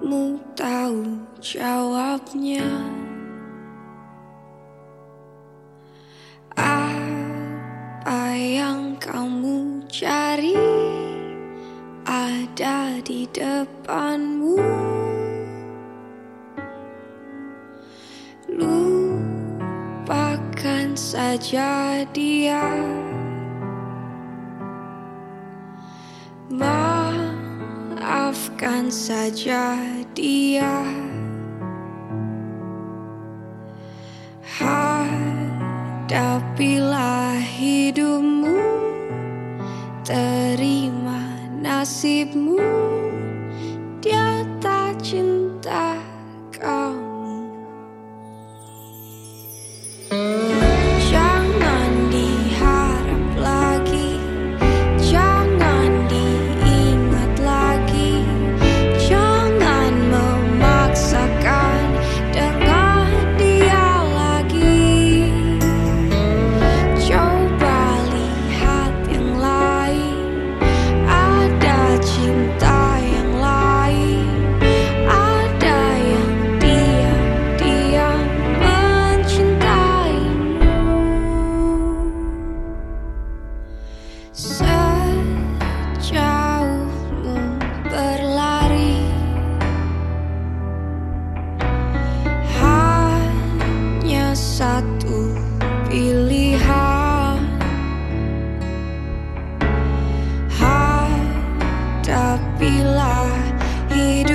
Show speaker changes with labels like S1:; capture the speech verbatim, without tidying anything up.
S1: Kamu tahu jawabnya. Apa yang kamu cari ada di depanmu. Lupakan saja dia. Maafkan saja dia. Hadapilah hidupmu, terima nasibmu. Dia tak cinta kamu. Jangan diharap lagi, jangan diingat lagi, jangan memaksakan dengan dia lagi. Coba lihat yang lain, ada cinta yang lain, ada yang diam-diam mencintaimu. Sejauhmu berlari, hanya satu pilihan. Hadapilah hidup.